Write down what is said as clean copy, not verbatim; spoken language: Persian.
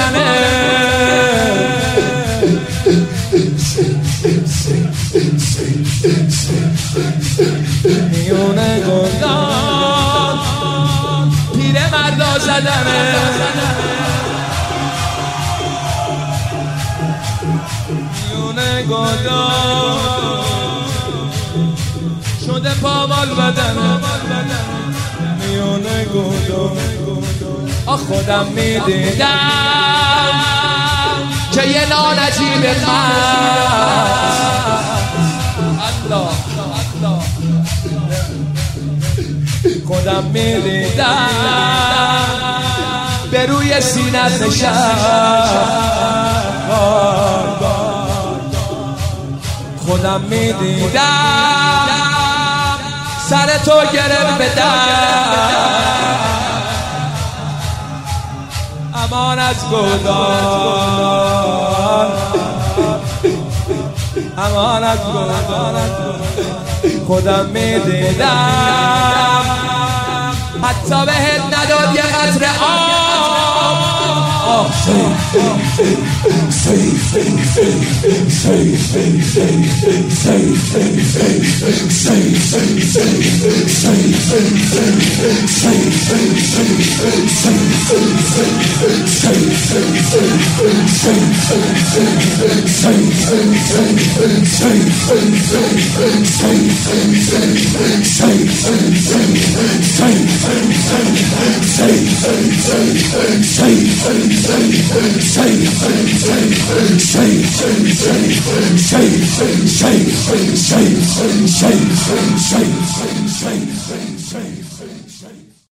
بدنه میونه گلدان پیره مردا زدنه میونه گلدان شده پامال بدنه میونه گلدان خودم میدیدم که یه نانجیب الله خودم میدیدم به روی سینت نشست خودم میدیدم سر تو گرفت به امان از گلدان امان از گلدان خودم میدیدم حتی بهت نداد یه قطره آب Shake